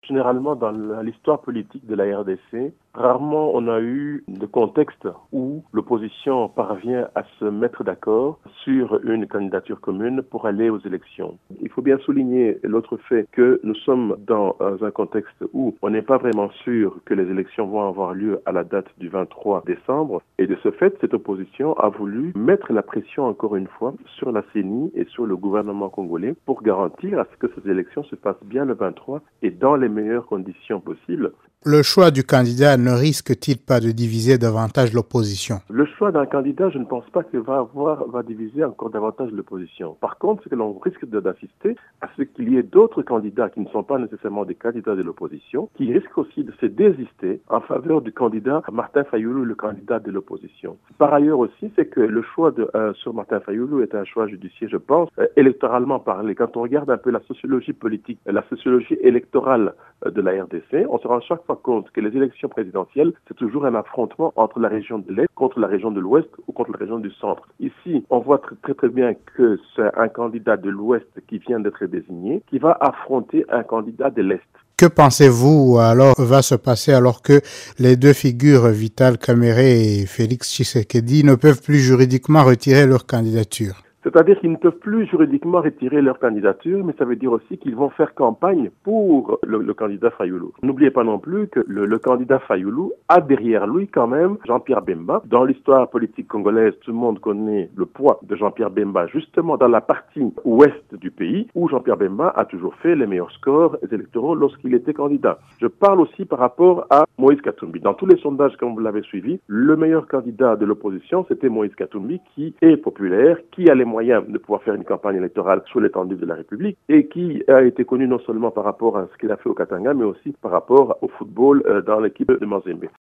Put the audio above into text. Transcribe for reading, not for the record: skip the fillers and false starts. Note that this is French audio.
Généralement, dans l'histoire politique de la RDC, rarement on a eu de contexte où l'opposition parvient à se mettre d'accord sur une candidature commune pour aller aux élections. Il faut bien souligner l'autre fait que nous sommes dans un contexte où on n'est pas vraiment sûr que les élections vont avoir lieu à la date du 23 décembre. Et de ce fait, cette opposition a voulu mettre la pression encore une fois sur la CENI et sur le gouvernement congolais pour garantir à ce que ces élections se passent bien le 23 et dans les meilleures conditions possibles. Le choix du candidat ne risque-t-il pas de diviser davantage l'opposition? Le choix d'un candidat, je ne pense pas qu'il va diviser encore davantage l'opposition. Par contre, c'est que l'on risque d'assister à ce qu'il y ait d'autres candidats qui ne sont pas nécessairement des candidats de l'opposition, qui risquent aussi de se désister en faveur du candidat Martin Fayulu, le candidat de l'opposition. Par ailleurs aussi, c'est que le choix sur Martin Fayulu est un choix judiciaire, je pense, électoralement parlé. Quand on regarde un peu la sociologie politique, la sociologie électorale de la RDC, on se rend chaque fois compte que les élections présidentielles, c'est toujours un affrontement entre la région de l'Est contre la région de l'Ouest ou contre la région du Centre. Ici, on voit très bien que c'est un candidat de l'Ouest qui vient d'être désigné, qui va affronter un candidat de l'Est. Que pensez-vous alors va se passer alors que les deux figures, Vital Kamerhe et Félix Tshisekedi, ne peuvent plus juridiquement retirer leur candidature? C'est-à-dire qu'ils ne peuvent plus juridiquement retirer leur candidature, mais ça veut dire aussi qu'ils vont faire campagne pour le candidat Fayulu. N'oubliez pas non plus que le candidat Fayulu a derrière lui quand même Jean-Pierre Bemba. Dans l'histoire politique congolaise, tout le monde connaît le poids de Jean-Pierre Bemba, justement dans la partie ouest du pays, où Jean-Pierre Bemba a toujours fait les meilleurs scores électoraux lorsqu'il était candidat. Je parle aussi par rapport à Moïse Katumbi. Dans tous les sondages, comme vous l'avez suivi, le meilleur candidat de l'opposition, c'était Moïse Katumbi, qui est populaire, qui a les moyens de pouvoir faire une campagne électorale sur l'étendue de la République et qui a été connu non seulement par rapport à ce qu'il a fait au Katanga, mais aussi par rapport au football dans l'équipe de Mazembe.